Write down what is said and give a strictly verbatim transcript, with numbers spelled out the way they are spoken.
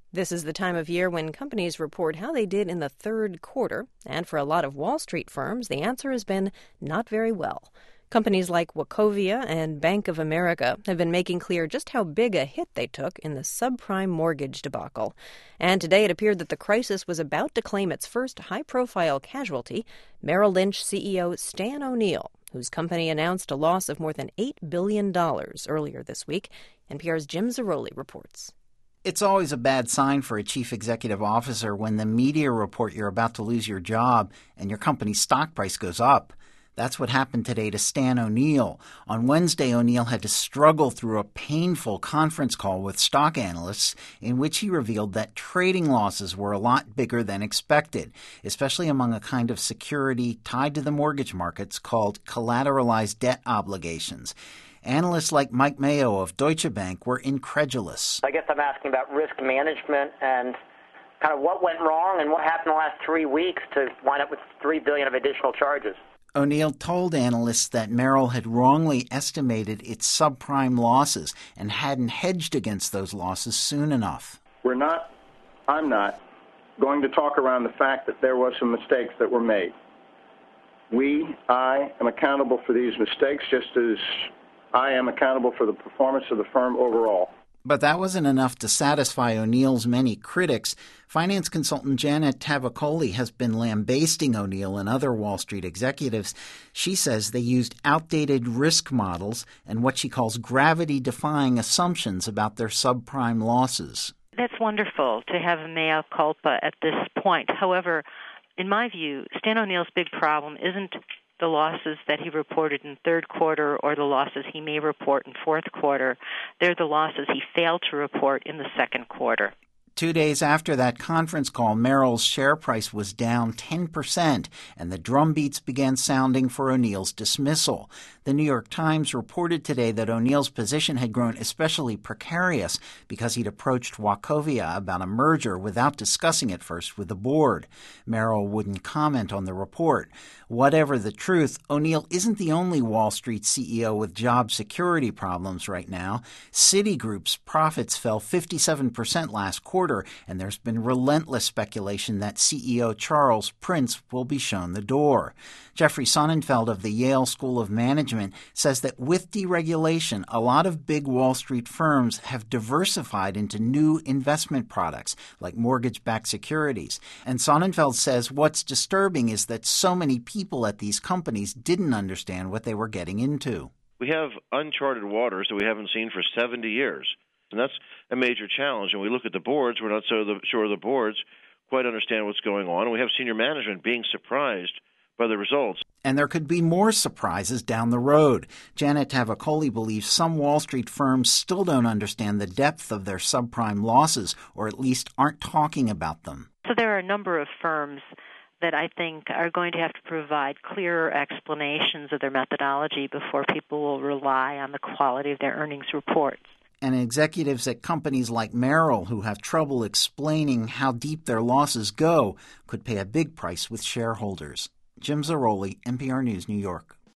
This is the time of year when companies report how they did in the third quarter, and for a lot of Wall Street firms, the answer has been not very well. Companies like Wachovia and Bank of America have been making clear just how big a hit they took in the subprime mortgage debacle. And today it appeared that the crisis was about to claim its first high-profile casualty, Merrill Lynch C E O Stan O'Neill, whose company announced a loss of more than eight billion dollars earlier this week. N P R's Jim Zarroli reports. It's always a bad sign for a chief executive officer when the media report you're about to lose your job and your company's stock price goes up. That's what happened today to Stan O'Neill. On Wednesday, O'Neill had to struggle through a painful conference call with stock analysts in which he revealed that trading losses were a lot bigger than expected, especially among a kind of security tied to the mortgage markets called collateralized debt obligations. Analysts like Mike Mayo of Deutsche Bank were incredulous. I guess I'm asking about risk management and kind of what went wrong and what happened in the last three weeks to wind up with three billion dollars of additional charges. O'Neill told analysts that Merrill had wrongly estimated its subprime losses and hadn't hedged against those losses soon enough. We're not, I'm not, going to talk around the fact that there were some mistakes that were made. We, I, am accountable for these mistakes just as I am accountable for the performance of the firm overall. But that wasn't enough to satisfy O'Neill's many critics. Finance consultant Janet Tavakoli has been lambasting O'Neill and other Wall Street executives. She says they used outdated risk models and what she calls gravity-defying assumptions about their subprime losses. That's wonderful to have a mea culpa at this point. However, in my view, Stan O'Neill's big problem isn't the losses that he reported in third quarter or the losses he may report in fourth quarter. They're the losses he failed to report in the second quarter. Two days after that conference call, Merrill's share price was down ten percent, and the drumbeats began sounding for O'Neill's dismissal. The New York Times reported today that O'Neill's position had grown especially precarious because he'd approached Wachovia about a merger without discussing it first with the board. Merrill wouldn't comment on the report. Whatever the truth, O'Neill isn't the only Wall Street C E O with job security problems right now. Citigroup's profits fell fifty-seven percent last quarter, and there's been relentless speculation that C E O Charles Prince will be shown the door. Jeffrey Sonnenfeld of the Yale School of Management says that with deregulation, a lot of big Wall Street firms have diversified into new investment products like mortgage-backed securities. And Sonnenfeld says what's disturbing is that so many people at these companies didn't understand what they were getting into. We have uncharted waters that we haven't seen for seventy years. And that's a major challenge. And we look at the boards, we're not so the, sure the boards quite understand what's going on. And we have senior management being surprised by the results. And there could be more surprises down the road. Janet Tavakoli believes some Wall Street firms still don't understand the depth of their subprime losses, or at least aren't talking about them. So there are a number of firms that I think are going to have to provide clearer explanations of their methodology before people will rely on the quality of their earnings reports. And executives at companies like Merrill who have trouble explaining how deep their losses go could pay a big price with shareholders. Jim Zarroli, N P R News, New York.